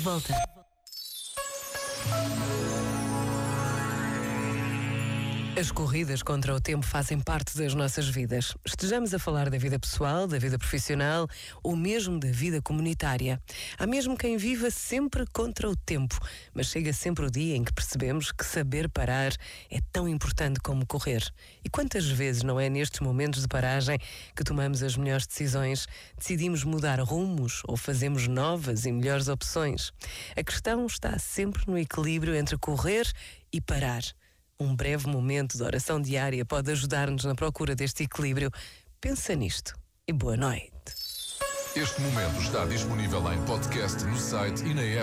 volta. As corridas contra o tempo fazem parte das nossas vidas. Estejamos a falar da vida pessoal, da vida profissional ou mesmo da vida comunitária. Há mesmo quem viva sempre contra o tempo, mas chega sempre o dia em que percebemos que saber parar é tão importante como correr. E quantas vezes não é nestes momentos de paragem que tomamos as melhores decisões, decidimos mudar rumos ou fazemos novas e melhores opções? A questão está sempre no equilíbrio entre correr e parar. Um breve momento de oração diária pode ajudar-nos na procura deste equilíbrio. Pensa nisto e boa noite. Este momento está disponível em podcast no site e na app.